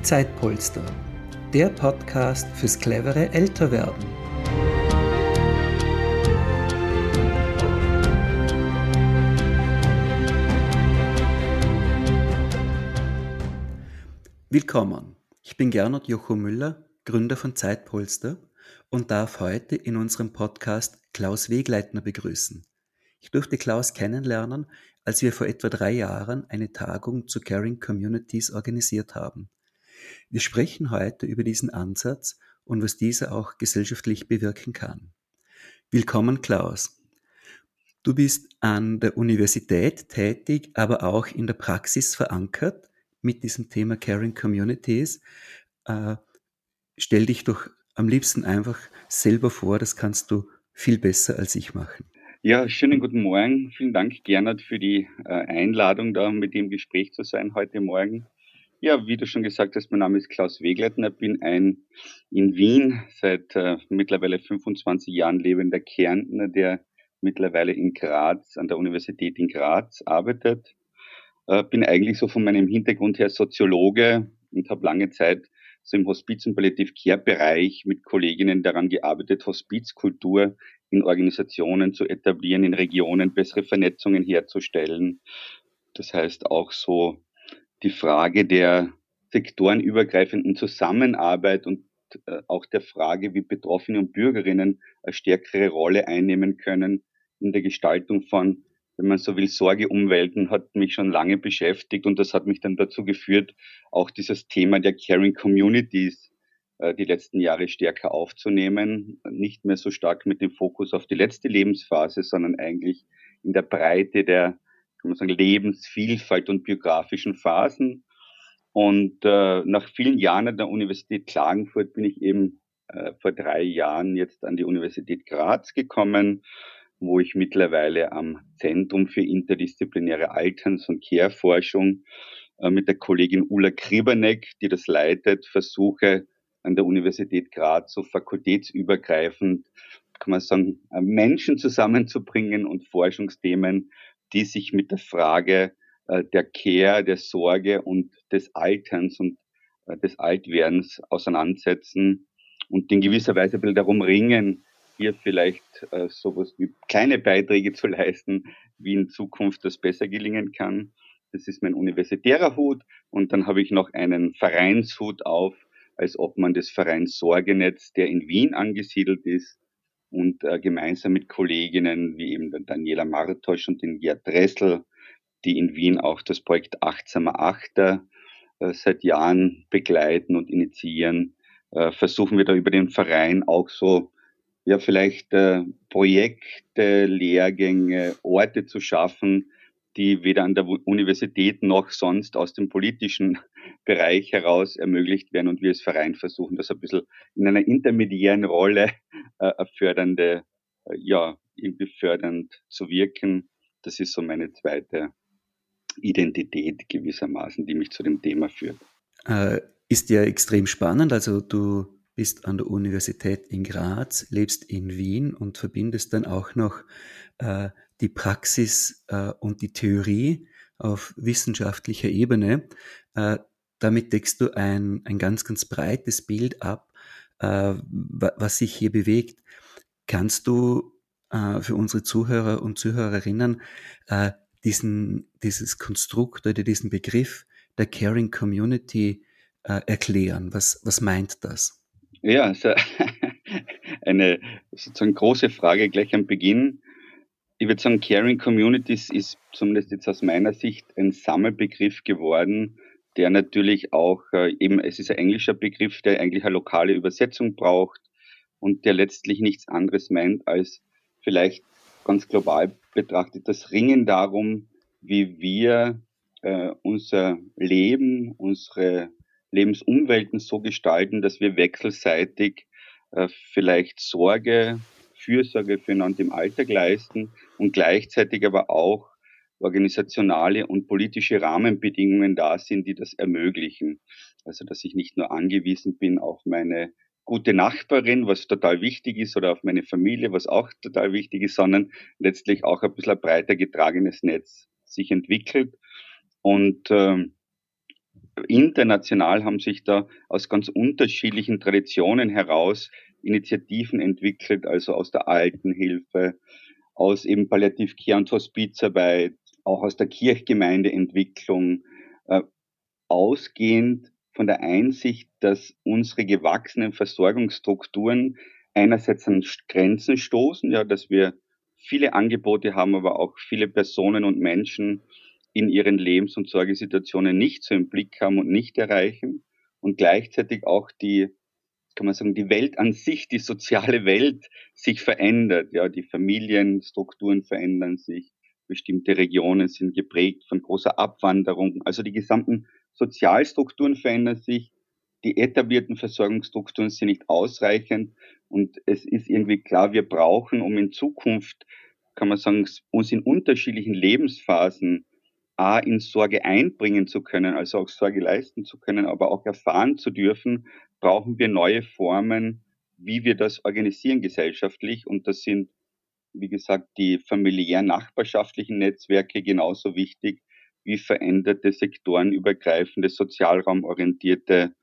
Zeitpolster, der Podcast fürs clevere Älterwerden. Willkommen, ich bin Gernot Jocho Müller, Gründer von Zeitpolster und darf heute in unserem Podcast Klaus Wegleitner begrüßen. Ich durfte Klaus kennenlernen, als wir vor etwa 3 Jahren eine Tagung zu Caring Communities organisiert haben. Wir sprechen heute über diesen Ansatz und was dieser auch gesellschaftlich bewirken kann. Willkommen, Klaus. Du bist an der Universität tätig, aber auch in der Praxis verankert mit diesem Thema Caring Communities. Stell dich doch am liebsten einfach selber vor, das kannst du viel besser als ich machen. Ja, schönen guten Morgen. Vielen Dank, Gernot, für die Einladung, da mit dem Gespräch zu sein heute Morgen. Ja, wie du schon gesagt hast, mein Name ist Klaus Wegleitner, bin ein in Wien seit mittlerweile 25 Jahren lebender Kärntner, der mittlerweile in Graz, an der Universität in Graz arbeitet. Bin eigentlich so von meinem Hintergrund her Soziologe und habe lange Zeit so im Hospiz- und Palliativ-Care-Bereich mit Kolleginnen daran gearbeitet, Hospizkultur in Organisationen zu etablieren, in Regionen bessere Vernetzungen herzustellen. Das heißt auch so die Frage der sektorenübergreifenden Zusammenarbeit und auch der Frage, wie Betroffene und Bürgerinnen eine stärkere Rolle einnehmen können in der Gestaltung von, wenn man so will, Sorgeumwelten, hat mich schon lange beschäftigt und das hat mich dann dazu geführt, auch dieses Thema der Caring Communities die letzten Jahre stärker aufzunehmen. Nicht mehr so stark mit dem Fokus auf die letzte Lebensphase, sondern eigentlich in der Breite der, kann man sagen, Lebensvielfalt und biografischen Phasen. Und nach vielen Jahren an der Universität Klagenfurt bin ich eben vor 3 Jahren jetzt an die Universität Graz gekommen, wo ich mittlerweile am Zentrum für interdisziplinäre Alterns- und Care-Forschung mit der Kollegin Ulla Kriberneck, die das leitet, versuche an der Universität Graz so fakultätsübergreifend, kann man sagen, Menschen zusammenzubringen und Forschungsthemen, die sich mit der Frage der Care, der Sorge und des Alterns und des Altwerdens auseinandersetzen und in gewisser Weise ein bisschen darum ringen, hier vielleicht sowas wie kleine Beiträge zu leisten, wie in Zukunft das besser gelingen kann. Das ist mein universitärer Hut und dann habe ich noch einen Vereinshut auf, als Obmann des Vereins Sorgenetz, der in Wien angesiedelt ist und gemeinsam mit Kolleginnen wie eben der Daniela Martosch und den Gerd Dressel, die in Wien auch das Projekt Achtsamer Achter seit Jahren begleiten und initiieren, versuchen wir da über den Verein auch so, ja, vielleicht Projekte, Lehrgänge, Orte zu schaffen, die weder an der Universität noch sonst aus dem politischen Bereich heraus ermöglicht werden und wir als Verein versuchen, das ein bisschen in einer intermediären Rolle fördernde, ja, irgendwie fördernd zu wirken. Das ist so meine zweite Identität gewissermaßen, die mich zu dem Thema führt. Ist ja extrem spannend, also du bist an der Universität in Graz, lebst in Wien und verbindest dann auch noch die Praxis und die Theorie auf wissenschaftlicher Ebene. Damit deckst du ein ganz, ganz breites Bild ab, was sich hier bewegt. Kannst du für unsere Zuhörer und Zuhörerinnen dieses Konstrukt oder diesen Begriff der Caring Community erklären? Was meint das? Ja, also eine sozusagen große Frage gleich am Beginn. Ich würde sagen, Caring Communities ist zumindest jetzt aus meiner Sicht ein Sammelbegriff geworden, der natürlich auch eben, es ist ein englischer Begriff, der eigentlich eine lokale Übersetzung braucht und der letztlich nichts anderes meint als vielleicht ganz global betrachtet das Ringen darum, wie wir unser Leben, unsere Lebensumwelten so gestalten, dass wir wechselseitig vielleicht Sorge, Fürsorge füreinander im Alltag leisten und gleichzeitig aber auch organisationale und politische Rahmenbedingungen da sind, die das ermöglichen. Also dass ich nicht nur angewiesen bin auf meine gute Nachbarin, was total wichtig ist, oder auf meine Familie, was auch total wichtig ist, sondern letztlich auch ein bisschen ein breiter getragenes Netz sich entwickelt. Und international haben sich da aus ganz unterschiedlichen Traditionen heraus Initiativen entwickelt, also aus der Altenhilfe, aus eben Palliativ-Care- und Hospizarbeit, auch aus der Kirchgemeindeentwicklung, ausgehend von der Einsicht, dass unsere gewachsenen Versorgungsstrukturen einerseits an Grenzen stoßen, ja, dass wir viele Angebote haben, aber auch viele Personen und Menschen in ihren Lebens- und Sorgesituationen nicht so im Blick haben und nicht erreichen und gleichzeitig auch die, kann man sagen, die Welt an sich, die soziale Welt sich verändert. Ja, die Familienstrukturen verändern sich, bestimmte Regionen sind geprägt von großer Abwanderung. Also die gesamten Sozialstrukturen verändern sich, die etablierten Versorgungsstrukturen sind nicht ausreichend und es ist irgendwie klar, wir brauchen, um in Zukunft, kann man sagen, uns in unterschiedlichen Lebensphasen in Sorge einbringen zu können, also auch Sorge leisten zu können, aber auch erfahren zu dürfen, brauchen wir neue Formen, wie wir das organisieren gesellschaftlich. Und das sind, wie gesagt, die familiär-nachbarschaftlichen Netzwerke genauso wichtig wie veränderte sektorenübergreifende, sozialraumorientierte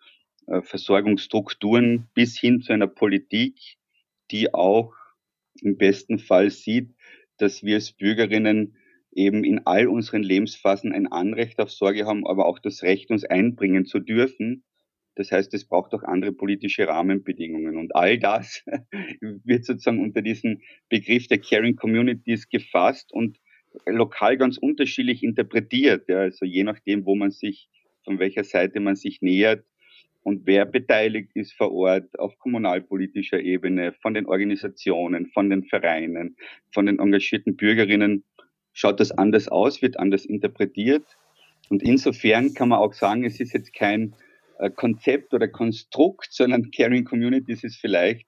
Versorgungsstrukturen bis hin zu einer Politik, die auch im besten Fall sieht, dass wir als Bürgerinnen eben in all unseren Lebensphasen ein Anrecht auf Sorge haben, aber auch das Recht, uns einbringen zu dürfen. Das heißt, es braucht auch andere politische Rahmenbedingungen. Und all das wird sozusagen unter diesen Begriff der Caring Communities gefasst und lokal ganz unterschiedlich interpretiert. Ja, also je nachdem, wo man sich, von welcher Seite man sich nähert, und wer beteiligt ist vor Ort auf kommunalpolitischer Ebene, von den Organisationen, von den Vereinen, von den engagierten Bürgerinnen, schaut das anders aus, wird anders interpretiert. Und insofern kann man auch sagen, es ist jetzt kein Konzept oder Konstrukt, sondern Caring Communities ist vielleicht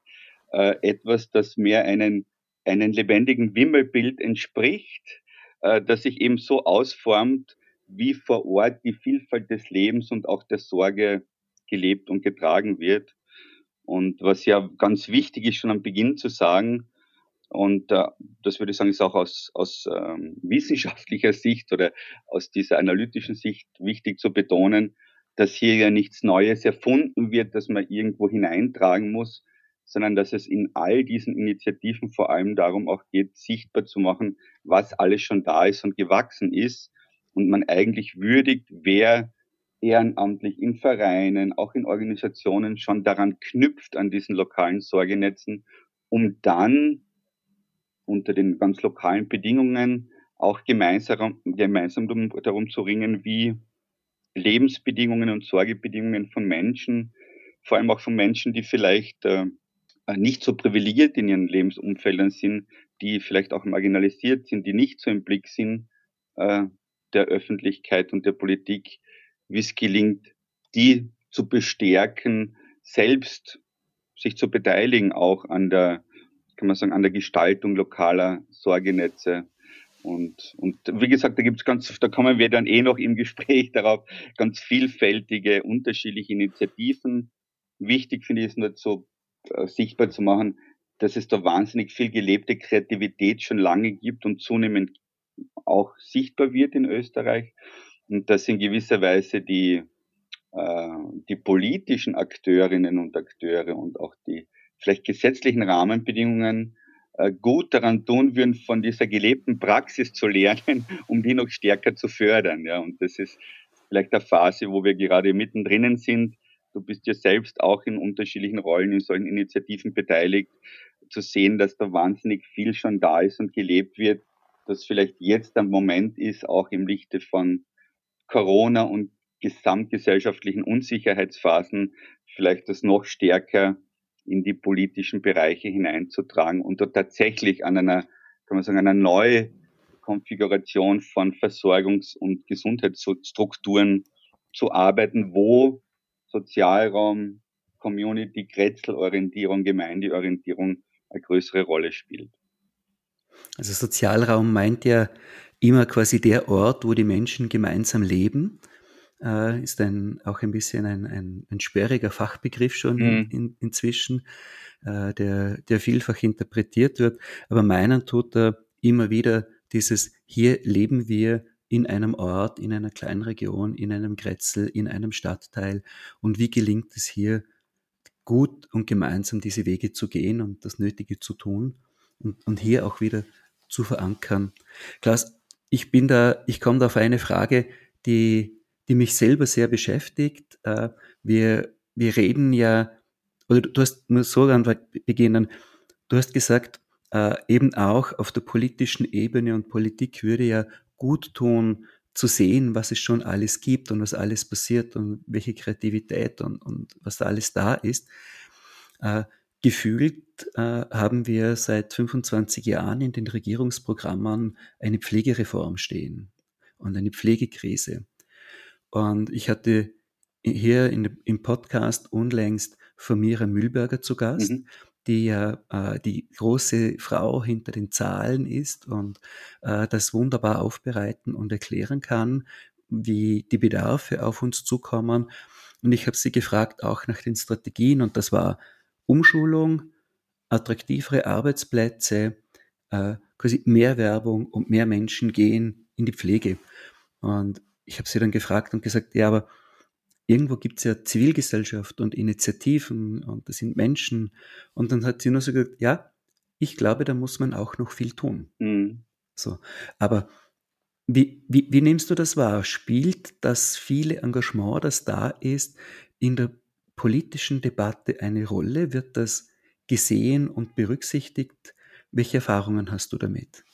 etwas, das mehr einen lebendigen Wimmelbild entspricht, das sich eben so ausformt, wie vor Ort die Vielfalt des Lebens und auch der Sorge gelebt und getragen wird. Und was ja ganz wichtig ist, schon am Beginn zu sagen, und das würde ich sagen, ist auch aus wissenschaftlicher Sicht oder aus dieser analytischen Sicht wichtig zu betonen, dass hier ja nichts Neues erfunden wird, das man irgendwo hineintragen muss, sondern dass es in all diesen Initiativen vor allem darum auch geht, sichtbar zu machen, was alles schon da ist und gewachsen ist und man eigentlich würdigt, wer ehrenamtlich in Vereinen, auch in Organisationen schon daran knüpft an diesen lokalen Sorgenetzen, um dann unter den ganz lokalen Bedingungen auch gemeinsam darum zu ringen, wie Lebensbedingungen und Sorgebedingungen von Menschen, vor allem auch von Menschen, die vielleicht nicht so privilegiert in ihren Lebensumfeldern sind, die vielleicht auch marginalisiert sind, die nicht so im Blick sind äh, der Öffentlichkeit und der Politik, wie es gelingt, die zu bestärken, selbst sich zu beteiligen, auch an der, kann man sagen, an der Gestaltung lokaler Sorgenetze. Und wie gesagt, da kommen wir dann noch im Gespräch darauf, ganz vielfältige, unterschiedliche Initiativen. Wichtig finde ich es nur so sichtbar zu machen, dass es da wahnsinnig viel gelebte Kreativität schon lange gibt und zunehmend auch sichtbar wird in Österreich. Und dass in gewisser Weise die politischen Akteurinnen und Akteure und auch die vielleicht gesetzlichen Rahmenbedingungen gut daran tun würden, von dieser gelebten Praxis zu lernen, um die noch stärker zu fördern. Ja, und das ist vielleicht eine Phase, wo wir gerade mittendrin sind. Du bist ja selbst auch in unterschiedlichen Rollen in solchen Initiativen beteiligt, zu sehen, dass da wahnsinnig viel schon da ist und gelebt wird, dass vielleicht jetzt der Moment ist, auch im Lichte von Corona und gesamtgesellschaftlichen Unsicherheitsphasen vielleicht das noch stärker in die politischen Bereiche hineinzutragen und dort tatsächlich an einer, kann man sagen, einer Neukonfiguration von Versorgungs- und Gesundheitsstrukturen zu arbeiten, wo Sozialraum, Community, Grätzelorientierung, Gemeindeorientierung eine größere Rolle spielt. Also Sozialraum meint ja immer quasi der Ort, wo die Menschen gemeinsam leben. Ist auch ein bisschen ein sperriger Fachbegriff schon inzwischen, der vielfach interpretiert wird. Aber meinen tut er immer wieder dieses: Hier leben wir in einem Ort, in einer kleinen Region, in einem Grätzl, in einem Stadtteil und wie gelingt es hier gut und gemeinsam diese Wege zu gehen und das Nötige zu tun und hier auch wieder zu verankern. Klaus, ich komme da auf eine Frage, die mich selber sehr beschäftigt. Wir reden ja, oder du hast nur so beginnen, du hast gesagt, eben auch auf der politischen Ebene und Politik würde ja gut tun, zu sehen, was es schon alles gibt und was alles passiert und welche Kreativität und was da alles da ist. Äh, Gefühlt haben wir seit 25 Jahren in den Regierungsprogrammen eine Pflegereform stehen und eine Pflegekrise. Und ich hatte hier im Podcast unlängst Famira Mühlberger zu Gast, Mhm. die ja die große Frau hinter den Zahlen ist und das wunderbar aufbereiten und erklären kann, wie die Bedarfe auf uns zukommen. Und ich habe sie gefragt auch nach den Strategien und das war Umschulung, attraktivere Arbeitsplätze, quasi mehr Werbung und mehr Menschen gehen in die Pflege. Und ich habe sie dann gefragt und gesagt, ja, aber irgendwo gibt es ja Zivilgesellschaft und Initiativen und das sind Menschen. Und dann hat sie nur so gesagt, ja, ich glaube, da muss man auch noch viel tun. Mhm. So. Aber wie nimmst du das wahr? Spielt das viele Engagement, das da ist, in der politischen Debatte eine Rolle? Wird das gesehen und berücksichtigt? Welche Erfahrungen hast du damit?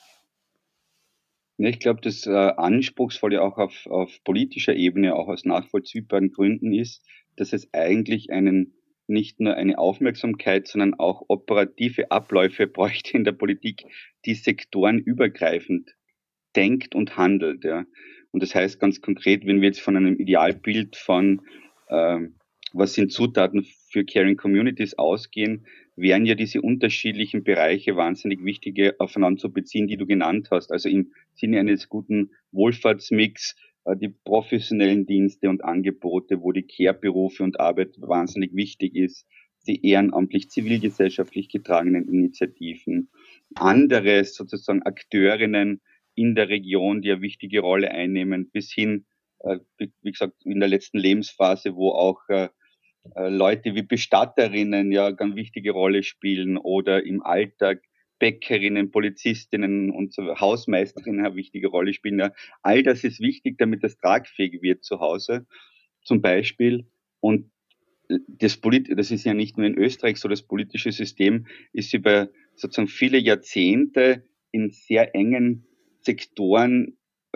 Ja, ich glaube, das Anspruchsvolle auch auf politischer Ebene, auch aus nachvollziehbaren Gründen ist, dass es eigentlich nicht nur eine Aufmerksamkeit, sondern auch operative Abläufe bräuchte in der Politik, die sektorenübergreifend denkt und handelt. Ja. Und das heißt ganz konkret, wenn wir jetzt von einem Idealbild von was sind Zutaten für Caring Communities ausgehen, wären ja diese unterschiedlichen Bereiche wahnsinnig wichtige aufeinander zu beziehen, die du genannt hast. Also im Sinne eines guten Wohlfahrtsmix, die professionellen Dienste und Angebote, wo die Care-Berufe und Arbeit wahnsinnig wichtig ist, die ehrenamtlich zivilgesellschaftlich getragenen Initiativen, andere sozusagen Akteurinnen in der Region, die eine wichtige Rolle einnehmen, bis hin, wie gesagt, in der letzten Lebensphase, wo auch Leute wie Bestatterinnen ja ganz wichtige Rolle spielen oder im Alltag Bäckerinnen, Polizistinnen und so, Hausmeisterinnen eine wichtige Rolle spielen. Ja. All das ist wichtig, damit das tragfähig wird zu Hause, zum Beispiel. Und das ist ja nicht nur in Österreich so, das politische System ist über sozusagen viele Jahrzehnte in sehr engen Sektoren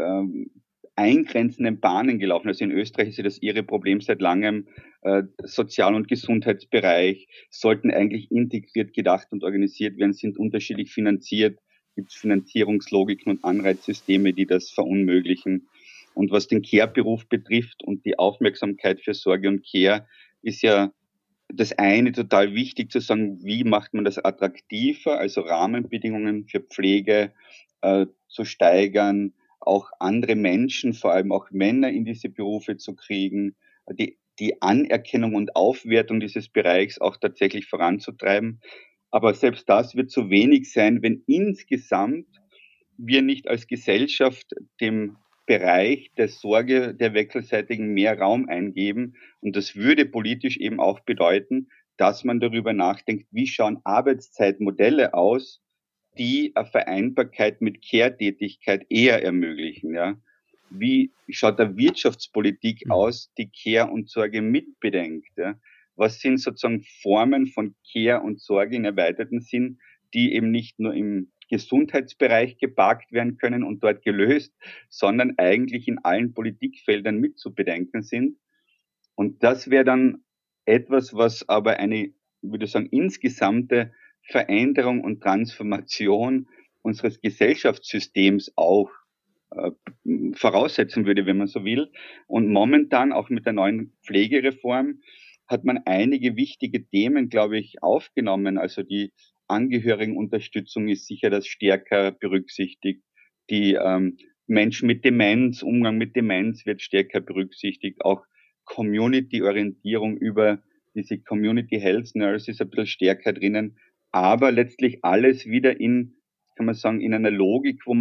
eingrenzenden Bahnen gelaufen. Also in Österreich ist ja das ihre Problem seit langem. Sozial- und Gesundheitsbereich sollten eigentlich integriert gedacht und organisiert werden, sind unterschiedlich finanziert, gibt es Finanzierungslogiken und Anreizsysteme, die das verunmöglichen. Und was den Care-Beruf betrifft und die Aufmerksamkeit für Sorge und Care, ist ja das eine total wichtig zu sagen, wie macht man das attraktiver, also Rahmenbedingungen für Pflege zu steigern, auch andere Menschen, vor allem auch Männer in diese Berufe zu kriegen, die Anerkennung und Aufwertung dieses Bereichs auch tatsächlich voranzutreiben. Aber selbst das wird zu wenig sein, wenn insgesamt wir nicht als Gesellschaft dem Bereich der Sorge der Wechselseitigen mehr Raum eingeben. Und das würde politisch eben auch bedeuten, dass man darüber nachdenkt, wie schauen Arbeitszeitmodelle aus, die eine Vereinbarkeit mit Care-Tätigkeit eher ermöglichen. Ja? Wie schaut eine Wirtschaftspolitik Mhm. aus, die Care und Sorge mitbedenkt? Ja? Was sind sozusagen Formen von Care und Sorge in erweiterten Sinn, die eben nicht nur im Gesundheitsbereich geparkt werden können und dort gelöst, sondern eigentlich in allen Politikfeldern mitzubedenken sind. Und das wäre dann etwas, was aber eine, würde ich sagen, insgesamte Veränderung und Transformation unseres Gesellschaftssystems auch äh, voraussetzen würde, wenn man so will. Und momentan auch mit der neuen Pflegereform hat man einige wichtige Themen, glaube ich, aufgenommen. Also die Angehörigenunterstützung ist sicher das stärker berücksichtigt. Die Menschen mit Demenz, Umgang mit Demenz wird stärker berücksichtigt. Auch Community-Orientierung über diese Community Health Nurses ein bisschen stärker drinnen. Aber letztlich alles wieder kann man sagen, in einer Logik, wo man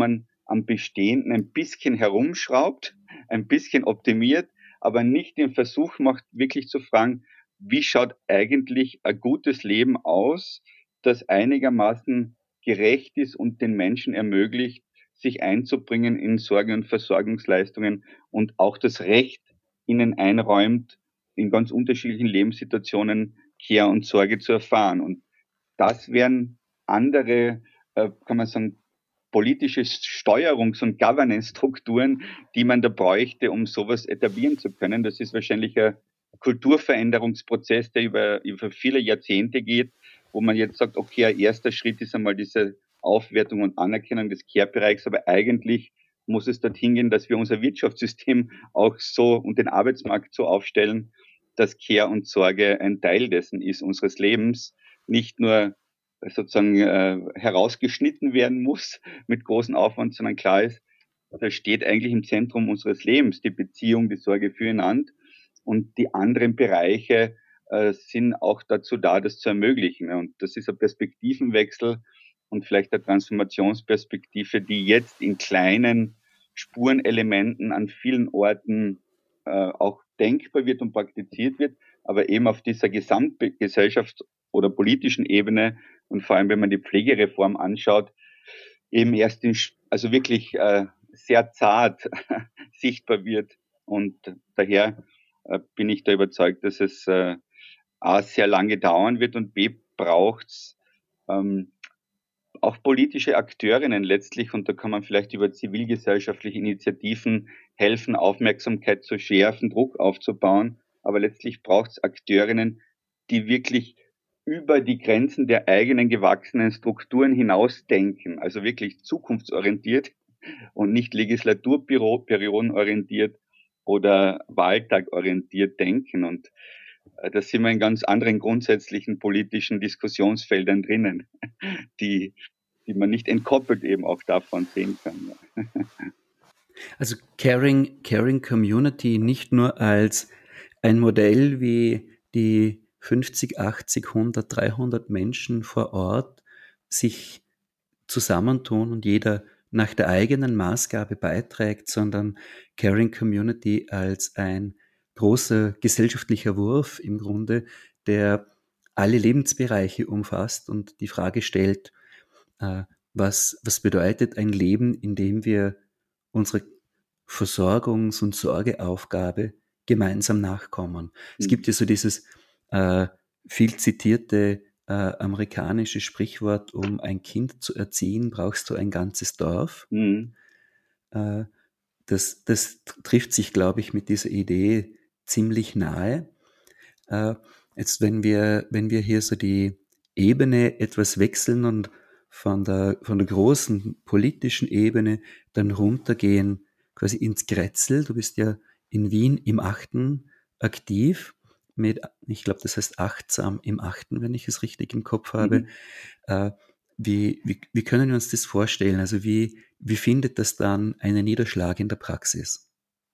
am Bestehenden ein bisschen herumschraubt, ein bisschen optimiert, aber nicht den Versuch macht, wirklich zu fragen, wie schaut eigentlich ein gutes Leben aus, das einigermaßen gerecht ist und den Menschen ermöglicht, sich einzubringen in Sorge- und Versorgungsleistungen und auch das Recht ihnen einräumt, in ganz unterschiedlichen Lebenssituationen Care und Sorge zu erfahren. Und das wären andere, kann man sagen, politische Steuerungs- und Governance-Strukturen, die man da bräuchte, um sowas etablieren zu können. Das ist wahrscheinlich ein Kulturveränderungsprozess, der über viele Jahrzehnte geht, wo man jetzt sagt, okay, ein erster Schritt ist einmal diese Aufwertung und Anerkennung des Care-Bereichs, aber eigentlich muss es dorthin gehen, dass wir unser Wirtschaftssystem auch so und den Arbeitsmarkt so aufstellen, dass Care und Sorge ein Teil dessen ist, unseres Lebens, nicht nur sozusagen herausgeschnitten werden muss mit großem Aufwand, sondern klar ist, das steht eigentlich im Zentrum unseres Lebens, die Beziehung, die Sorge füreinander. Und die anderen Bereiche sind auch dazu da, das zu ermöglichen. Und das ist ein Perspektivenwechsel und vielleicht eine Transformationsperspektive, die jetzt in kleinen Spurenelementen an vielen Orten auch denkbar wird und praktiziert wird, aber eben auf dieser Gesamtgesellschafts- oder politischen Ebene und vor allem, wenn man die Pflegereform anschaut, eben erst also wirklich sehr zart sichtbar wird. Und daher bin ich da überzeugt, dass es A, sehr lange dauern wird und B, braucht's ähm, auch politische Akteurinnen letztlich, und da kann man vielleicht über zivilgesellschaftliche Initiativen helfen, Aufmerksamkeit zu schärfen, Druck aufzubauen. Aber letztlich braucht es Akteurinnen, die wirklich über die Grenzen der eigenen gewachsenen Strukturen hinausdenken, also wirklich zukunftsorientiert und nicht legislaturperiodenorientiert oder wahltagorientiert denken. Und da sind wir in ganz anderen grundsätzlichen politischen Diskussionsfeldern drinnen, die man nicht entkoppelt eben auch davon sehen kann. Ja. Also Caring Community nicht nur als ein Modell, wie die 50, 80, 100, 300 Menschen vor Ort sich zusammentun und jeder nach der eigenen Maßgabe beiträgt, sondern Caring Community als ein großer gesellschaftlicher Wurf im Grunde, der alle Lebensbereiche umfasst und die Frage stellt, äh, was bedeutet ein Leben, in dem wir unsere Versorgungs- und Sorgeaufgabe gemeinsam nachkommen. Es gibt ja so dieses äh, viel zitierte amerikanische Sprichwort, um ein Kind zu erziehen, brauchst du ein ganzes Dorf. Mhm. Äh, das trifft sich, glaube ich, mit dieser Idee ziemlich nahe. Äh, Jetzt, wenn wir hier so die Ebene etwas wechseln und von der großen politischen Ebene dann runtergehen, quasi ins Grätzl. Du bist ja in Wien im Achten aktiv mit, ich glaube, das heißt achtsam im Achten, wenn ich es richtig im Kopf habe. Mhm. Äh, wie können wir uns das vorstellen? Also wie findet das dann einen Niederschlag in der Praxis?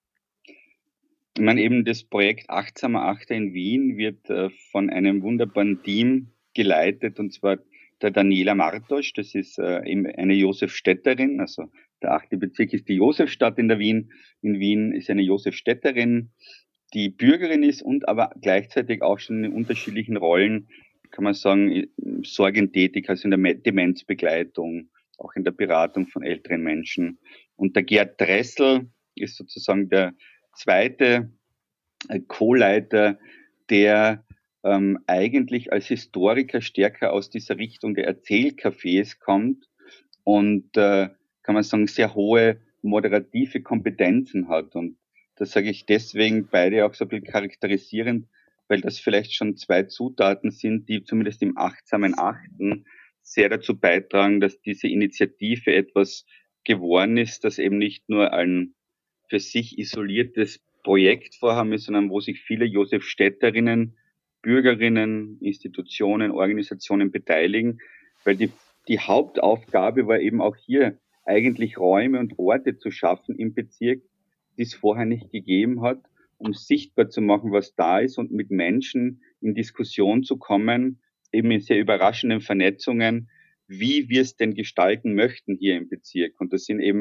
Ich meine, eben das Projekt Achtsamer Achter in Wien wird von einem wunderbaren Team geleitet, und zwar der Daniela Martosch. Das ist eben eine Josefstädterin, also der 8. Bezirk ist die Josefstadt in der Wien. In Wien ist eine Josefstädterin, die Bürgerin ist und aber gleichzeitig auch schon in unterschiedlichen Rollen, kann man sagen, sorgentätig, also in der Demenzbegleitung, auch in der Beratung von älteren Menschen. Und der Gerd Dressel ist sozusagen der zweite Co-Leiter, der eigentlich als Historiker stärker aus dieser Richtung der Erzählcafés kommt und kann man sagen, sehr hohe moderative Kompetenzen hat. Und das sage ich deswegen beide auch so ein bisschen charakterisierend, weil das vielleicht schon zwei Zutaten sind, die zumindest im achtsamen Achten sehr dazu beitragen, dass diese Initiative etwas geworden ist, das eben nicht nur ein für sich isoliertes Projektvorhaben ist, sondern wo sich viele Josefstädterinnen, Bürgerinnen, Institutionen, Organisationen beteiligen, weil die Hauptaufgabe war eben auch hier eigentlich Räume und Orte zu schaffen im Bezirk, die es vorher nicht gegeben hat, um sichtbar zu machen, was da ist und mit Menschen in Diskussion zu kommen, eben in sehr überraschenden Vernetzungen, wie wir es denn gestalten möchten hier im Bezirk. Und das sind eben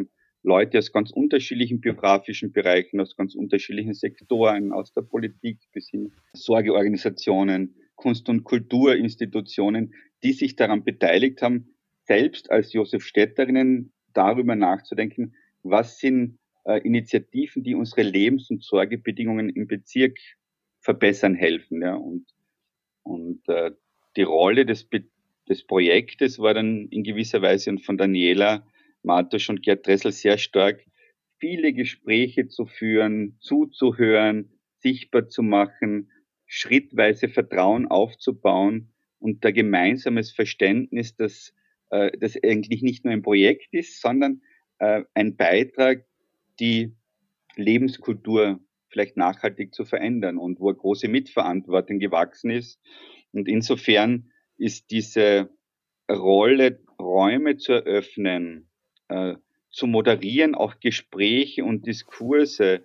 Leute aus ganz unterschiedlichen biografischen Bereichen, aus ganz unterschiedlichen Sektoren, aus der Politik bis hin Sorgeorganisationen, Kunst- und Kulturinstitutionen, die sich daran beteiligt haben, selbst als Josef-Städterinnen darüber nachzudenken, was sind Initiativen, die unsere Lebens- und Sorgebedingungen im Bezirk verbessern helfen. Ja? Und die Rolle des Projektes war dann in gewisser Weise und von Daniela Martusch und Gerd Dressel sehr stark, viele Gespräche zu führen, zuzuhören, sichtbar zu machen, schrittweise Vertrauen aufzubauen und da gemeinsames Verständnis, dass das eigentlich nicht nur ein Projekt ist, sondern ein Beitrag, die Lebenskultur vielleicht nachhaltig zu verändern und wo eine große Mitverantwortung gewachsen ist. Und insofern ist diese Rolle, Räume zu eröffnen, zu moderieren, auch Gespräche und Diskurse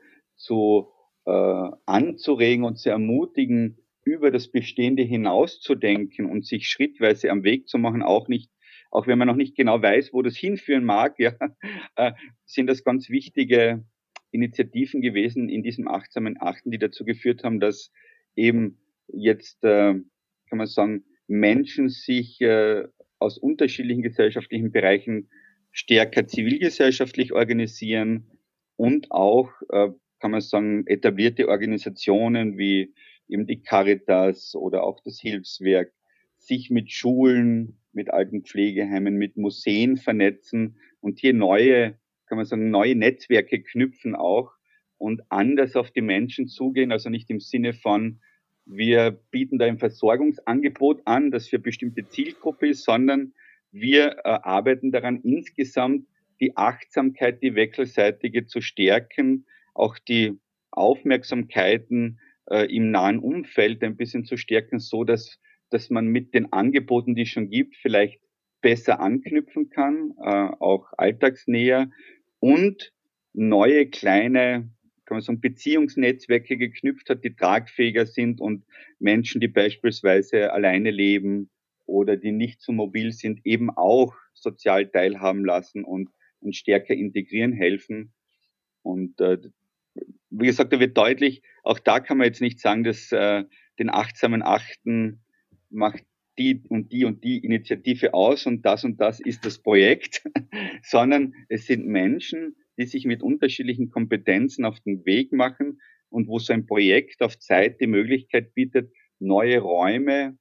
anzuregen und zu ermutigen, über das Bestehende hinauszudenken und sich schrittweise am Weg zu machen, auch wenn man noch nicht genau weiß, wo das hinführen mag, ja, sind das ganz wichtige Initiativen gewesen in diesem achtsamen Achten, die dazu geführt haben, dass eben jetzt, kann man sagen, Menschen sich aus unterschiedlichen gesellschaftlichen Bereichen stärker zivilgesellschaftlich organisieren und auch, kann man sagen, etablierte Organisationen wie eben die Caritas oder auch das Hilfswerk sich mit Schulen, mit Altenpflegeheimen, mit Museen vernetzen und hier kann man sagen, neue Netzwerke knüpfen auch und anders auf die Menschen zugehen, also nicht im Sinne von, wir bieten da ein Versorgungsangebot an, das für eine bestimmte Zielgruppe ist, sondern wir arbeiten daran, insgesamt die Achtsamkeit, die wechselseitige zu stärken, auch die Aufmerksamkeiten im nahen Umfeld ein bisschen zu stärken, so dass man mit den Angeboten, die es schon gibt, vielleicht besser anknüpfen kann, auch alltagsnäher und neue kleine, kann man sagen, Beziehungsnetzwerke geknüpft hat, die tragfähiger sind und Menschen, die beispielsweise alleine leben oder die nicht so mobil sind, eben auch sozial teilhaben lassen und stärker integrieren helfen. Und wie gesagt, da wird deutlich, auch da kann man jetzt nicht sagen, dass den achtsamen Achten macht die und die und die Initiative aus und das ist das Projekt, sondern es sind Menschen, die sich mit unterschiedlichen Kompetenzen auf den Weg machen und wo so ein Projekt auf Zeit die Möglichkeit bietet, neue Räume,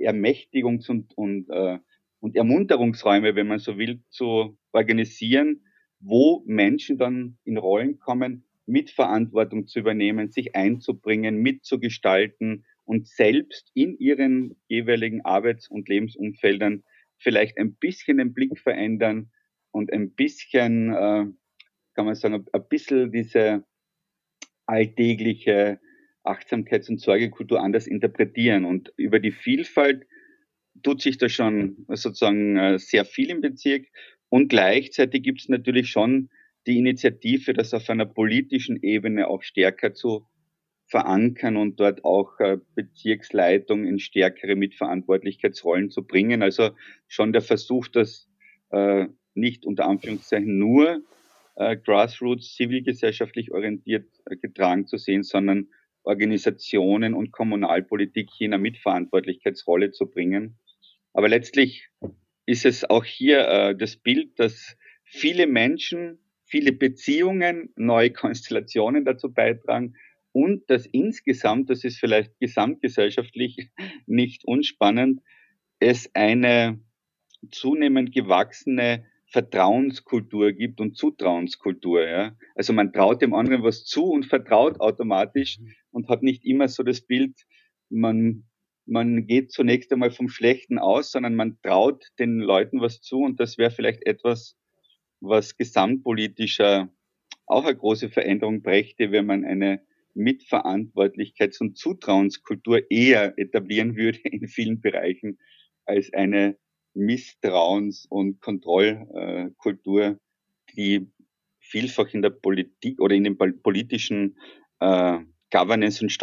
und Ermunterungsräume, wenn man so will, zu organisieren, wo Menschen dann in Rollen kommen, Mitverantwortung zu übernehmen, sich einzubringen, mitzugestalten und selbst in ihren jeweiligen Arbeits- und Lebensumfeldern vielleicht ein bisschen den Blick verändern und ein bisschen, kann man sagen, ein bisschen diese alltägliche Achtsamkeits- und Sorgekultur anders interpretieren. Und über die Vielfalt tut sich da schon sozusagen sehr viel im Bezirk. Und gleichzeitig gibt es natürlich schon die Initiative, das auf einer politischen Ebene auch stärker zu verankern und dort auch Bezirksleitung in stärkere Mitverantwortlichkeitsrollen zu bringen. Also schon der Versuch, das nicht unter Anführungszeichen nur Grassroots, zivilgesellschaftlich orientiert getragen zu sehen, sondern Organisationen und Kommunalpolitik hier in eine Mitverantwortlichkeitsrolle zu bringen. Aber letztlich ist es auch hier das Bild, dass viele Menschen, viele Beziehungen, neue Konstellationen dazu beitragen und dass insgesamt, das ist vielleicht gesamtgesellschaftlich nicht unspannend, es eine zunehmend gewachsene Vertrauenskultur gibt und Zutrauenskultur. Ja? Also man traut dem anderen was zu und vertraut automatisch und hat nicht immer so das Bild, man geht zunächst einmal vom Schlechten aus, sondern man traut den Leuten was zu und das wäre vielleicht etwas, was gesamtpolitischer auch eine große Veränderung brächte, wenn man eine Mitverantwortlichkeits- und Zutrauenskultur eher etablieren würde in vielen Bereichen als eine Misstrauens- und Kontrollkultur, die vielfach in der Politik oder in den politischen Governance- und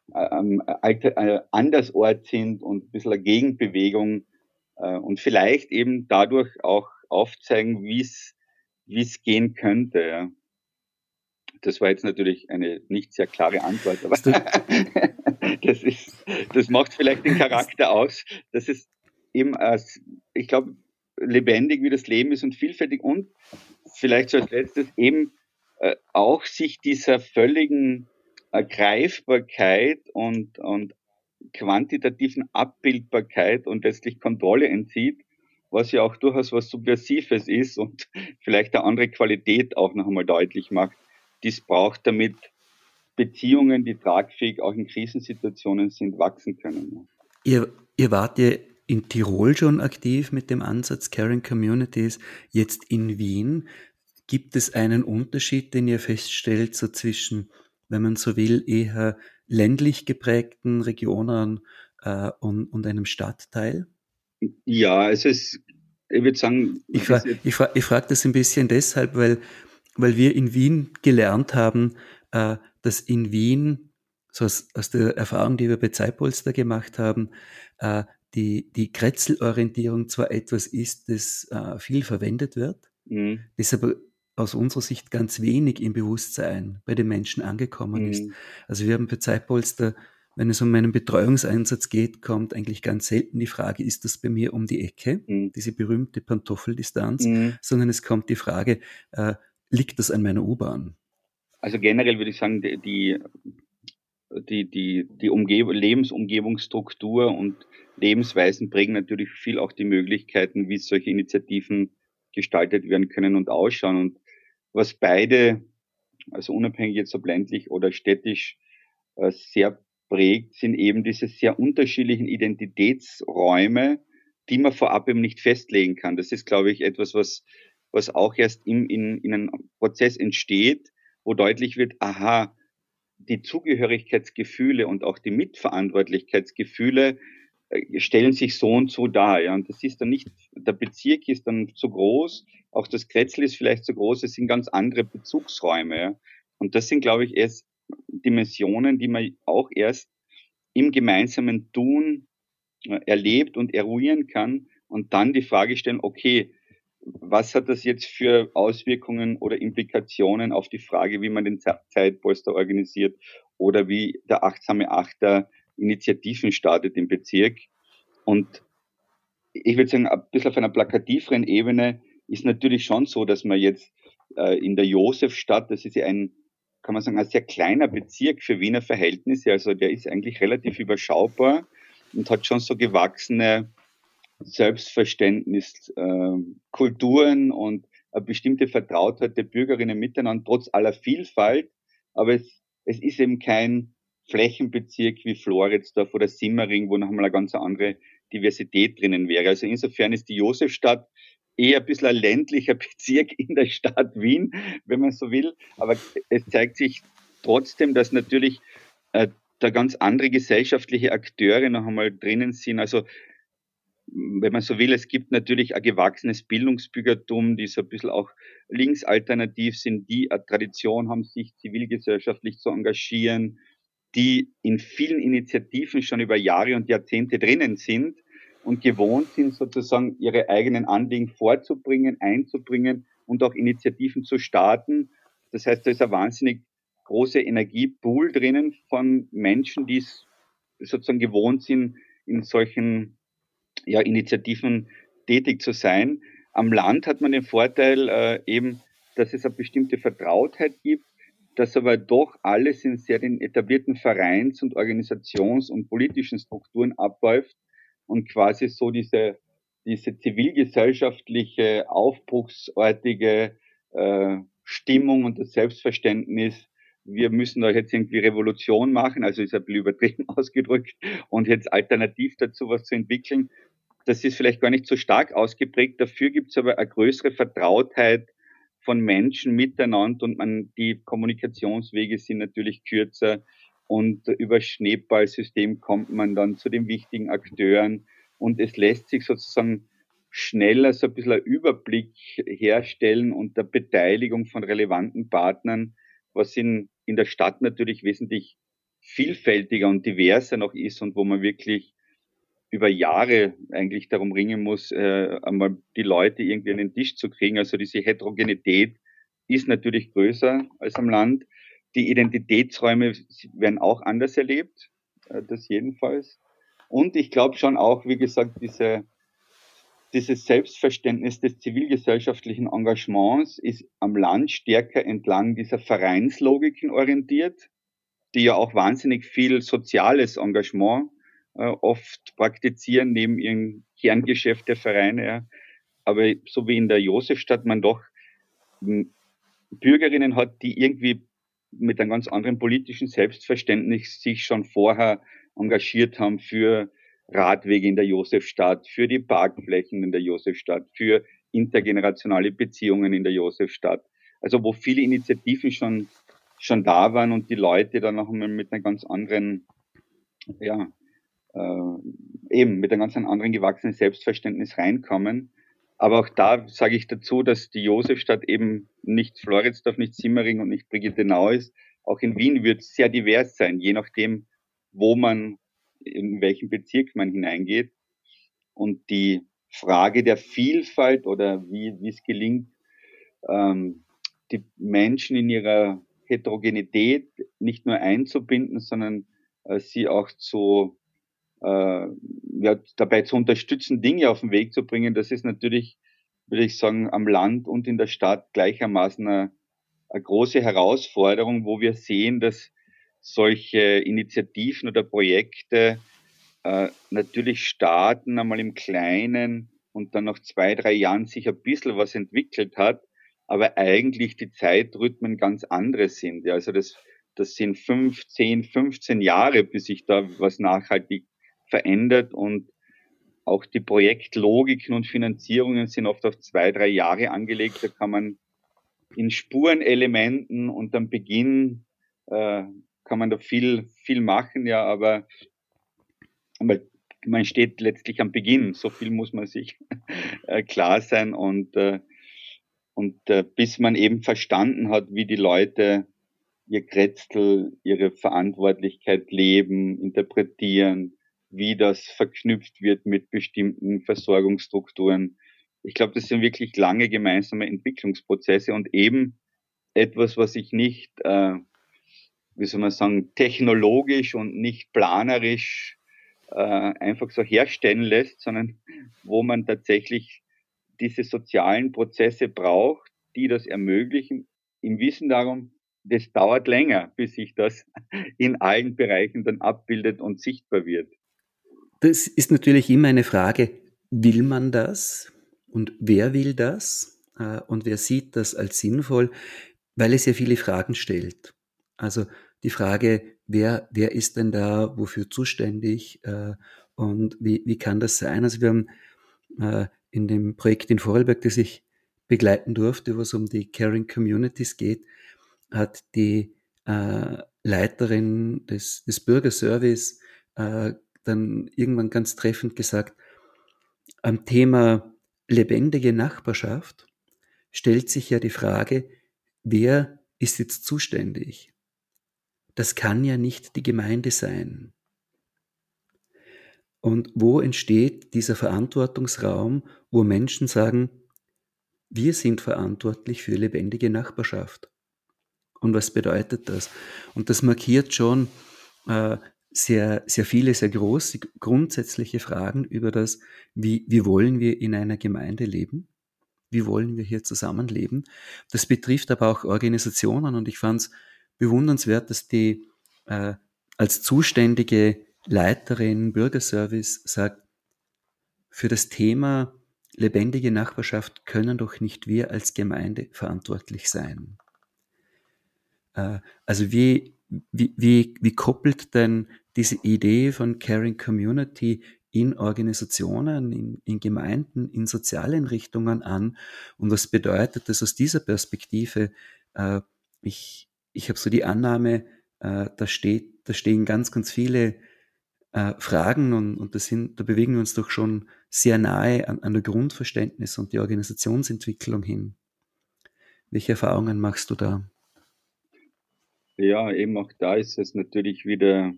andersort sind und ein bisschen eine Gegenbewegung und vielleicht eben dadurch auch aufzeigen, wie es gehen könnte. Ja. Das war jetzt natürlich eine nicht sehr klare Antwort, aber Es tut, das ist, das macht vielleicht den es, Charakter aus, dass es eben als, ich glaube, lebendig wie das Leben ist und vielfältig und vielleicht so als letztes eben auch sich dieser völligen Greifbarkeit und quantitativen Abbildbarkeit und letztlich Kontrolle entzieht, was ja auch durchaus was Subversives ist und vielleicht eine andere Qualität auch noch einmal deutlich macht, die es braucht, damit Beziehungen, die tragfähig auch in Krisensituationen sind, wachsen können. ihr wart ja in Tirol schon aktiv mit dem Ansatz Caring Communities, jetzt in Wien. Gibt es einen Unterschied, den ihr feststellt, so zwischen, wenn man so will, eher ländlich geprägten Regionen und einem Stadtteil? Ja, es ist, ich würde sagen, Ich frage ich frag das ein bisschen deshalb, weil wir in Wien gelernt haben, dass in Wien, so aus der Erfahrung, die wir bei Zeitpolster gemacht haben, äh, die Kretzelorientierung zwar etwas ist, das viel verwendet wird, mh, das aber aus unserer Sicht ganz wenig im Bewusstsein bei den Menschen angekommen ist. mh, Also wir haben bei Zeitpolster, wenn es um meinen Betreuungseinsatz geht, kommt eigentlich ganz selten die Frage, ist das bei mir um die Ecke, mh, diese berühmte Pantoffeldistanz, mh. sondern es kommt die Frage, liegt das an meiner U-Bahn? Also generell würde ich sagen, die Lebensumgebungsstruktur und Lebensweisen prägen natürlich viel auch die Möglichkeiten, wie solche Initiativen gestaltet werden können und ausschauen. Und was beide, also unabhängig jetzt ob ländlich oder städtisch, sehr prägt, sind eben diese sehr unterschiedlichen Identitätsräume, die man vorab eben nicht festlegen kann. Das ist, glaube ich, etwas, was auch erst in einem Prozess entsteht, wo deutlich wird, aha, die Zugehörigkeitsgefühle und auch die Mitverantwortlichkeitsgefühle stellen sich so und so dar. Ja. Und das ist dann nicht, der Bezirk ist dann zu groß, auch das Kretzel ist vielleicht zu groß, es sind ganz andere Bezugsräume. Ja. Und das sind, glaube ich, erst Dimensionen, die man auch erst im gemeinsamen Tun erlebt und eruieren kann und dann die Frage stellen, okay, was hat das jetzt für Auswirkungen oder Implikationen auf die Frage, wie man den Zeitpolster organisiert oder wie der achtsame Achter Initiativen startet im Bezirk? Und ich würde sagen, ein bisschen auf einer plakativeren Ebene ist natürlich schon so, dass man jetzt in der Josefstadt, das ist ja ein, kann man sagen, ein sehr kleiner Bezirk für Wiener Verhältnisse, also der ist eigentlich relativ überschaubar und hat schon so gewachsene Selbstverständnis, Kulturen und eine bestimmte Vertrautheit der Bürgerinnen miteinander, trotz aller Vielfalt. Aber es ist eben kein Flächenbezirk wie Floridsdorf oder Simmering, wo noch einmal eine ganz andere Diversität drinnen wäre. Also insofern ist die Josefstadt eher ein bisschen ein ländlicher Bezirk in der Stadt Wien, wenn man so will. Aber es zeigt sich trotzdem, dass natürlich da ganz andere gesellschaftliche Akteure noch einmal drinnen sind. Also wenn man so will, es gibt natürlich ein gewachsenes Bildungsbürgertum, die so ein bisschen auch linksalternativ sind, die eine Tradition haben, sich zivilgesellschaftlich zu engagieren, die in vielen Initiativen schon über Jahre und Jahrzehnte drinnen sind und gewohnt sind, sozusagen ihre eigenen Anliegen vorzubringen, einzubringen und auch Initiativen zu starten. Das heißt, da ist ein wahnsinnig großer Energiepool drinnen von Menschen, die es sozusagen gewohnt sind, in solchen Initiativen tätig zu sein. Am Land hat man den Vorteil eben, dass es eine bestimmte Vertrautheit gibt, dass aber doch alles in sehr den etablierten Vereins- und Organisations- und politischen Strukturen abläuft und quasi so diese zivilgesellschaftliche, aufbruchsartige Stimmung und das Selbstverständnis, wir müssen da jetzt irgendwie Revolution machen, also ist ein bisschen übertrieben ausgedrückt, und jetzt alternativ dazu was zu entwickeln, das ist vielleicht gar nicht so stark ausgeprägt. Dafür gibt es aber eine größere Vertrautheit von Menschen miteinander und die Kommunikationswege sind natürlich kürzer und über Schneeballsystem kommt man dann zu den wichtigen Akteuren und es lässt sich sozusagen schneller so ein bisschen ein Überblick herstellen unter Beteiligung von relevanten Partnern, was in der Stadt natürlich wesentlich vielfältiger und diverser noch ist und wo man wirklich über Jahre eigentlich darum ringen muss, einmal die Leute irgendwie an den Tisch zu kriegen. Also diese Heterogenität ist natürlich größer als am Land. Die Identitätsräume werden auch anders erlebt, das jedenfalls. Und ich glaube schon auch, wie gesagt, dieses Selbstverständnis des zivilgesellschaftlichen Engagements ist am Land stärker entlang dieser Vereinslogiken orientiert, die ja auch wahnsinnig viel soziales Engagement oft praktizieren neben ihrem Kerngeschäft der Vereine. Ja. Aber so wie in der Josefstadt man doch Bürgerinnen hat, die irgendwie mit einem ganz anderen politischen Selbstverständnis sich schon vorher engagiert haben für Radwege in der Josefstadt, für die Parkflächen in der Josefstadt, für intergenerationale Beziehungen in der Josefstadt. Also wo viele Initiativen schon da waren und die Leute dann noch einmal mit einer ganz anderen, ja, eben mit einem ganz anderen gewachsenen Selbstverständnis reinkommen. Aber auch da sage ich dazu, dass die Josefstadt eben nicht Floridsdorf, nicht Simmering und nicht Brigittenau ist. Auch in Wien wird es sehr divers sein, je nachdem, wo man, in welchen Bezirk man hineingeht. Und die Frage der Vielfalt oder wie es gelingt, die Menschen in ihrer Heterogenität nicht nur einzubinden, sondern sie auch dabei zu unterstützen, Dinge auf den Weg zu bringen, das ist natürlich, würde ich sagen, am Land und in der Stadt gleichermaßen eine große Herausforderung, wo wir sehen, dass solche Initiativen oder Projekte natürlich starten, einmal im Kleinen und dann nach 2-3 Jahren sich ein bisschen was entwickelt hat, aber eigentlich die Zeitrhythmen ganz andere sind. Ja, also das sind 5, 10, 15 Jahre, bis sich da was nachhaltig verändert und auch die Projektlogiken und Finanzierungen sind oft auf 2-3 Jahre angelegt. Da kann man in Spurenelementen und am Beginn kann man da viel machen, ja, aber man steht letztlich am Beginn. So viel muss man sich klar sein und bis man eben verstanden hat, wie die Leute ihr Kretzel, ihre Verantwortlichkeit leben, interpretieren, wie das verknüpft wird mit bestimmten Versorgungsstrukturen. Ich glaube, das sind wirklich lange gemeinsame Entwicklungsprozesse und eben etwas, was sich nicht, wie soll man sagen, technologisch und nicht planerisch einfach so herstellen lässt, sondern wo man tatsächlich diese sozialen Prozesse braucht, die das ermöglichen, im Wissen darum, das dauert länger, bis sich das in allen Bereichen dann abbildet und sichtbar wird. Das ist natürlich immer eine Frage, will man das und wer will das und wer sieht das als sinnvoll, weil es ja viele Fragen stellt. Also die Frage, wer ist denn da, wofür zuständig und wie kann das sein? Also wir haben in dem Projekt in Vorarlberg, das ich begleiten durfte, wo es um die Caring Communities geht, hat die Leiterin des Bürgerservice dann irgendwann ganz treffend gesagt, am Thema lebendige Nachbarschaft stellt sich ja die Frage, wer ist jetzt zuständig? Das kann ja nicht die Gemeinde sein. Und wo entsteht dieser Verantwortungsraum, wo Menschen sagen, wir sind verantwortlich für lebendige Nachbarschaft? Und was bedeutet das? Und das markiert schon sehr, sehr viele, sehr große, grundsätzliche Fragen über das, wie wollen wir in einer Gemeinde leben? Wie wollen wir hier zusammenleben? Das betrifft aber auch Organisationen und ich fand es bewundernswert, dass die als zuständige Leiterin Bürgerservice sagt, für das Thema lebendige Nachbarschaft können doch nicht wir als Gemeinde verantwortlich sein. Also wie koppelt denn diese Idee von Caring Community in Organisationen, in Gemeinden, in Sozialeinrichtungen an und was bedeutet das aus dieser Perspektive? Ich habe so die Annahme, da stehen ganz, ganz viele Fragen und da bewegen wir uns doch schon sehr nahe an der Grundverständnis und die Organisationsentwicklung hin. Welche Erfahrungen machst du da? Ja, eben auch da ist es natürlich wieder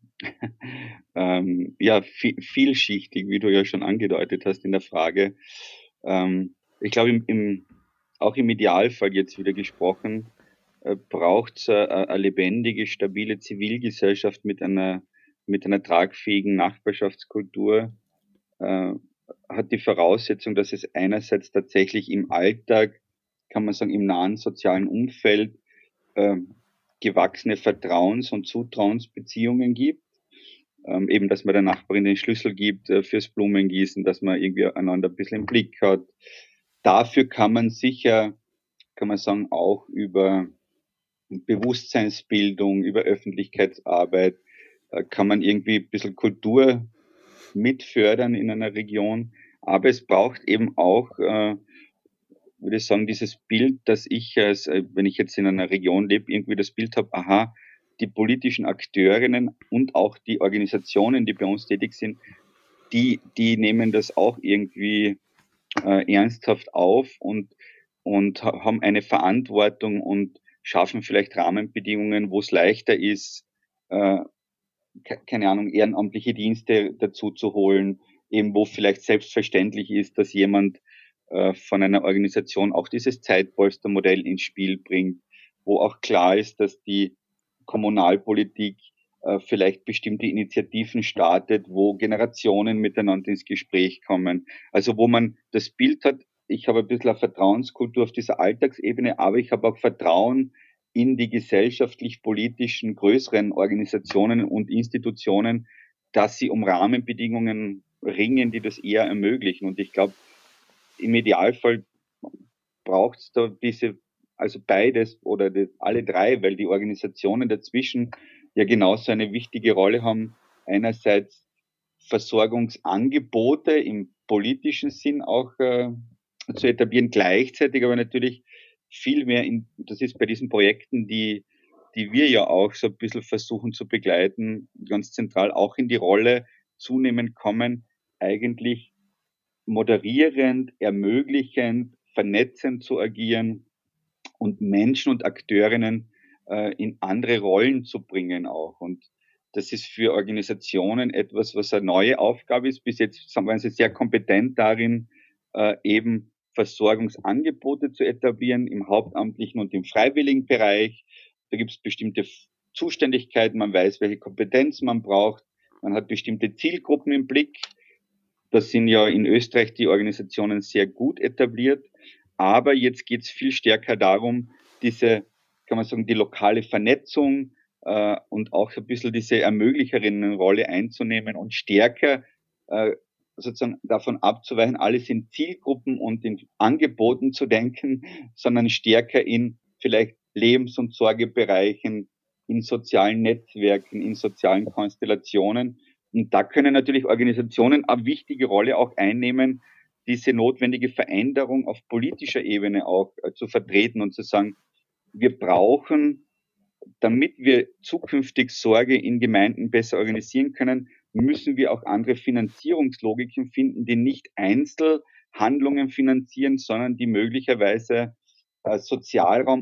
ja, vielschichtig, wie du ja schon angedeutet hast in der Frage. Ich glaube, auch im Idealfall jetzt wieder gesprochen, braucht es eine lebendige, stabile Zivilgesellschaft mit einer tragfähigen Nachbarschaftskultur, äh, hat die Voraussetzung, dass es einerseits tatsächlich im Alltag, kann man sagen, im nahen sozialen Umfeld äh, gewachsene Vertrauens- und Zutrauensbeziehungen gibt. Eben, dass man der Nachbarin den Schlüssel gibt fürs Blumengießen, dass man irgendwie einander ein bisschen im Blick hat. Dafür kann man sicher, kann man sagen, auch über Bewusstseinsbildung, über Öffentlichkeitsarbeit, kann man irgendwie ein bisschen Kultur mitfördern in einer Region. Aber es braucht eben auch, würde ich sagen, dieses Bild, dass ich, wenn ich jetzt in einer Region lebe, irgendwie das Bild habe, aha, die politischen Akteurinnen und auch die Organisationen, die bei uns tätig sind, die nehmen das auch irgendwie ernsthaft auf und haben eine Verantwortung und schaffen vielleicht Rahmenbedingungen, wo es leichter ist, äh, keine Ahnung, ehrenamtliche Dienste dazu zu holen, eben wo vielleicht selbstverständlich ist, dass jemand von einer Organisation auch dieses Zeitpolstermodell ins Spiel bringt, wo auch klar ist, dass die Kommunalpolitik vielleicht bestimmte Initiativen startet, wo Generationen miteinander ins Gespräch kommen. Also wo man das Bild hat, ich habe ein bisschen eine Vertrauenskultur auf dieser Alltagsebene, aber ich habe auch Vertrauen in die gesellschaftlich-politischen größeren Organisationen und Institutionen, dass sie um Rahmenbedingungen ringen, die das eher ermöglichen. Und ich glaube, im Idealfall braucht es da also beides oder alle drei, weil die Organisationen dazwischen ja genauso eine wichtige Rolle haben. Einerseits Versorgungsangebote im politischen Sinn auch zu etablieren, gleichzeitig aber natürlich viel mehr das ist bei diesen Projekten, die wir ja auch so ein bisschen versuchen zu begleiten, ganz zentral auch in die Rolle zunehmend kommen, eigentlich moderierend, ermöglichend, vernetzend zu agieren und Menschen und Akteurinnen in andere Rollen zu bringen auch. Und das ist für Organisationen etwas, was eine neue Aufgabe ist. Bis jetzt waren sie sehr kompetent darin, eben Versorgungsangebote zu etablieren im hauptamtlichen und im freiwilligen Bereich. Da gibt es bestimmte Zuständigkeiten, man weiß, welche Kompetenzen man braucht, man hat bestimmte Zielgruppen im Blick. Das sind ja in Österreich die Organisationen sehr gut etabliert. Aber jetzt geht es viel stärker darum, diese, kann man sagen, die lokale Vernetzung und auch so ein bisschen diese Ermöglicherinnenrolle einzunehmen und stärker sozusagen davon abzuweichen, alles in Zielgruppen und in Angeboten zu denken, sondern stärker in vielleicht Lebens- und Sorgebereichen, in sozialen Netzwerken, in sozialen Konstellationen. Und da können natürlich Organisationen eine wichtige Rolle auch einnehmen, diese notwendige Veränderung auf politischer Ebene auch zu vertreten und zu sagen, wir brauchen, damit wir zukünftig Sorge in Gemeinden besser organisieren können, müssen wir auch andere Finanzierungslogiken finden, die nicht Einzelhandlungen finanzieren, sondern die möglicherweise Sozialraum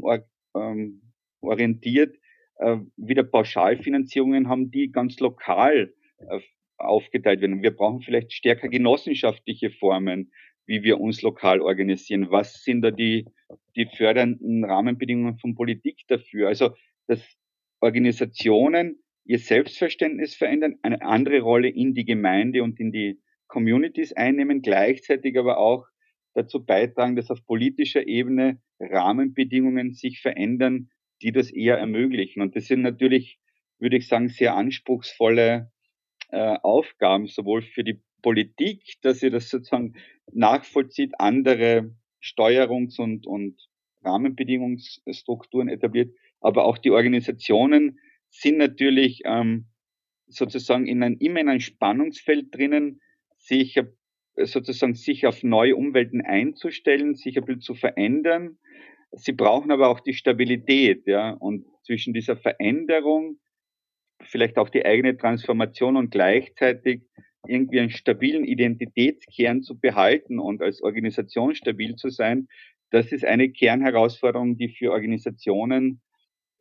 orientiert wieder Pauschalfinanzierungen haben, die ganz lokal aufgeteilt werden. Wir brauchen vielleicht stärker genossenschaftliche Formen, wie wir uns lokal organisieren. Was sind da die fördernden Rahmenbedingungen von Politik dafür? Also, dass Organisationen ihr Selbstverständnis verändern, eine andere Rolle in die Gemeinde und in die Communities einnehmen, gleichzeitig aber auch dazu beitragen, dass auf politischer Ebene Rahmenbedingungen sich verändern, die das eher ermöglichen. Und das sind natürlich, würde ich sagen, sehr anspruchsvolle Aufgaben, sowohl für die Politik, dass sie das sozusagen nachvollzieht, andere Steuerungs- und Rahmenbedingungsstrukturen etabliert, aber auch die Organisationen sind natürlich sozusagen immer in einem Spannungsfeld drinnen, sich sozusagen sich auf neue Umwelten einzustellen, sich ein bisschen zu verändern. Sie brauchen aber auch die Stabilität, ja, und zwischen dieser Veränderung, vielleicht auch die eigene Transformation und gleichzeitig irgendwie einen stabilen Identitätskern zu behalten und als Organisation stabil zu sein, das ist eine Kernherausforderung, die für Organisationen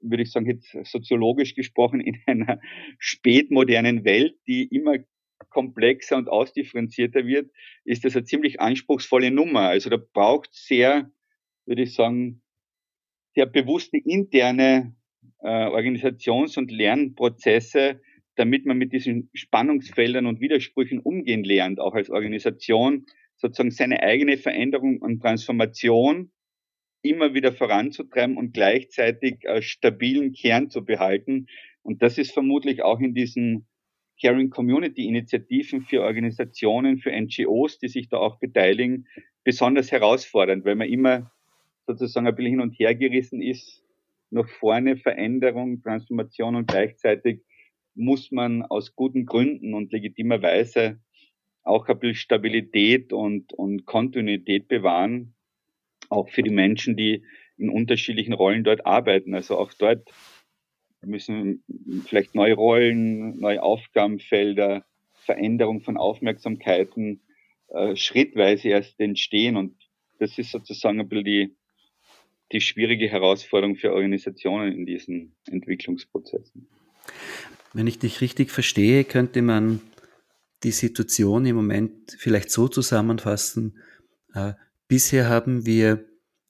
würde ich sagen, jetzt soziologisch gesprochen, in einer spätmodernen Welt, die immer komplexer und ausdifferenzierter wird, ist das eine ziemlich anspruchsvolle Nummer. Also da braucht es sehr, würde ich sagen, sehr bewusste interne Organisations- und Lernprozesse, damit man mit diesen Spannungsfeldern und Widersprüchen umgehen lernt, auch als Organisation, sozusagen seine eigene Veränderung und Transformation immer wieder voranzutreiben und gleichzeitig stabilen Kern zu behalten. Und das ist vermutlich auch in diesen Caring Community Initiativen für Organisationen, für NGOs, die sich da auch beteiligen, besonders herausfordernd, weil man immer sozusagen ein bisschen hin und her gerissen ist, nach vorne Veränderung, Transformation und gleichzeitig muss man aus guten Gründen und legitimerweise auch ein bisschen Stabilität und Kontinuität bewahren, auch für die Menschen, die in unterschiedlichen Rollen dort arbeiten. Also auch dort müssen vielleicht neue Rollen, neue Aufgabenfelder, Veränderung von Aufmerksamkeiten schrittweise erst entstehen. Und das ist sozusagen ein bisschen die schwierige Herausforderung für Organisationen in diesen Entwicklungsprozessen. Wenn ich dich richtig verstehe, könnte man die Situation im Moment vielleicht so zusammenfassen. Bisher haben wir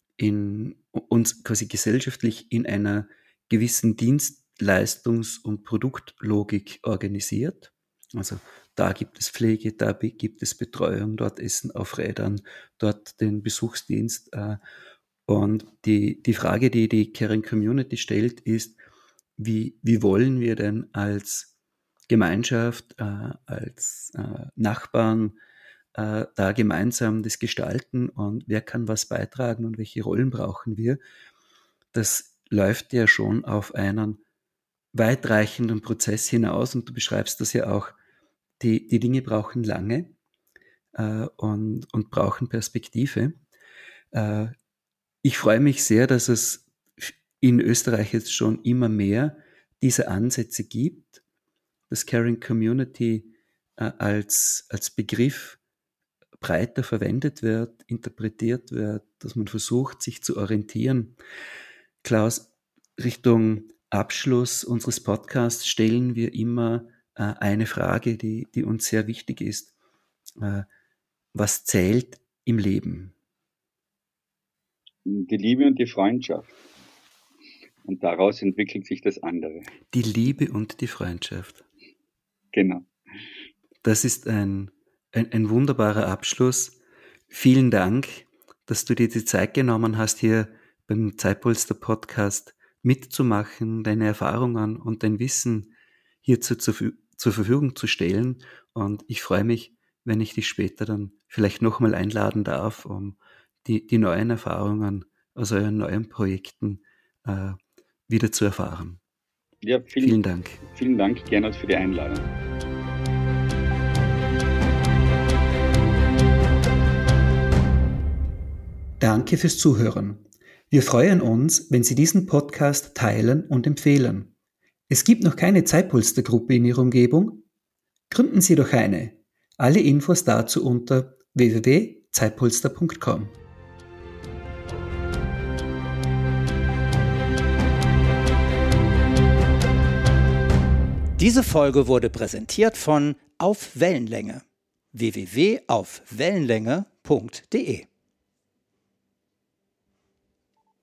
uns quasi gesellschaftlich in einer gewissen Dienstleistungs- und Produktlogik organisiert. Also da gibt es Pflege, da gibt es Betreuung, dort Essen auf Rädern, dort den Besuchsdienst. Und die Frage, die die Caring Community stellt, ist, wie wollen wir denn als Gemeinschaft, als Nachbarn da gemeinsam das gestalten und wer kann was beitragen und welche Rollen brauchen wir? Das läuft ja schon auf einen weitreichenden Prozess hinaus und du beschreibst das ja auch, die Dinge brauchen lange und brauchen Perspektive. Ich freue mich sehr, dass es in Österreich jetzt schon immer mehr diese Ansätze gibt, dass Caring Community als Begriff breiter verwendet wird, interpretiert wird, dass man versucht, sich zu orientieren. Klaus, Richtung Abschluss unseres Podcasts stellen wir immer eine Frage, die uns sehr wichtig ist. Was zählt im Leben? Die Liebe und die Freundschaft. Und daraus entwickelt sich das andere. Die Liebe und die Freundschaft. Genau. Das ist ein wunderbarer Abschluss. Vielen Dank, dass du dir die Zeit genommen hast, hier beim Zeitpolster Podcast mitzumachen, deine Erfahrungen und dein Wissen hier zur Verfügung zu stellen. Und ich freue mich, wenn ich dich später dann vielleicht nochmal einladen darf, um die neuen Erfahrungen aus euren neuen Projekten wieder zu erfahren. Ja, vielen Dank. Vielen Dank, Gernot, für die Einladung. Danke fürs Zuhören. Wir freuen uns, wenn Sie diesen Podcast teilen und empfehlen. Es gibt noch keine Zeitpolster-Gruppe in Ihrer Umgebung? Gründen Sie doch eine. Alle Infos dazu unter www.zeitpolster.com. Diese Folge wurde präsentiert von Auf Wellenlänge. www.aufwellenlänge.de